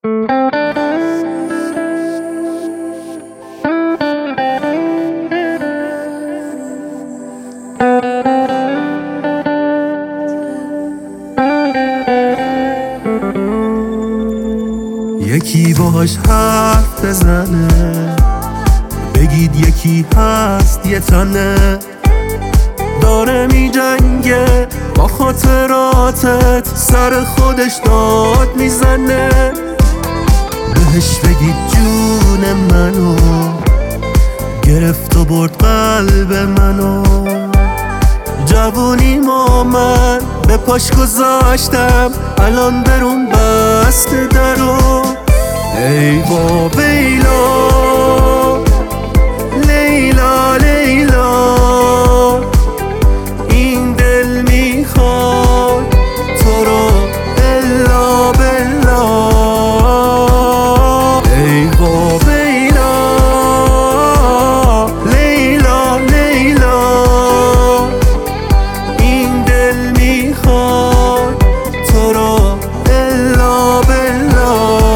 یکی باهاش حرف بزنه، بگید یکی هست یه تنه، داره می جنگه با خاطراتت، سر خودش داد میزنه. بهش بگید جون منو گرفت و برد قلب منو، جوونیمو من به پاش گذاشتم، الان درون بسته درو. ای با بیلا لیلا لیلا، این دل میخواد تو رو الا بلا. ای با بیلا لیلا لیلا، این دل میخواد تو رو الا بلا.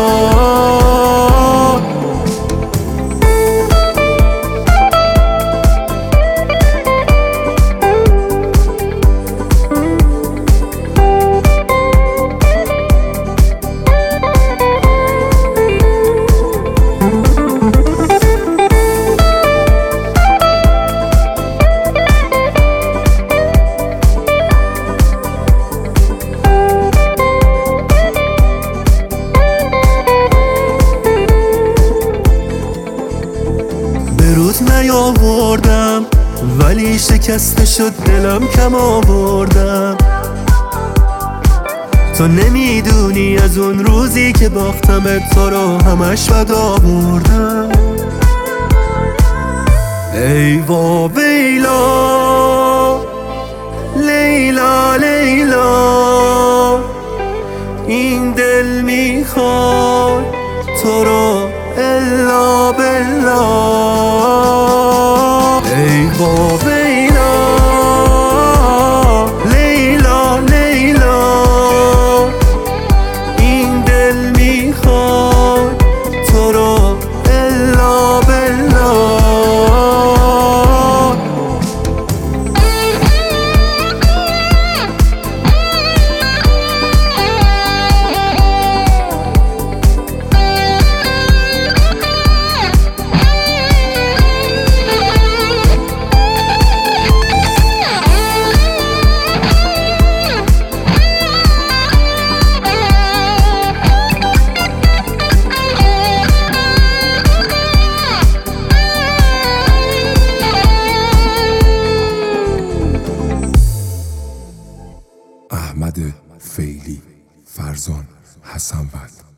روز نیاوردم ولی شکسته شد دلم، کم آوردم. تو نمیدونی از اون روزی که باختمت تو رو همش بد آوردم. ای وا ویلا لیلا لیلا، این دل میخواد تو رو الا بلا. ای با ویلا لیلا لیلا، این دل میخواد تو رو الا بلا. احمد فیلی، فرزان حسن‌وند.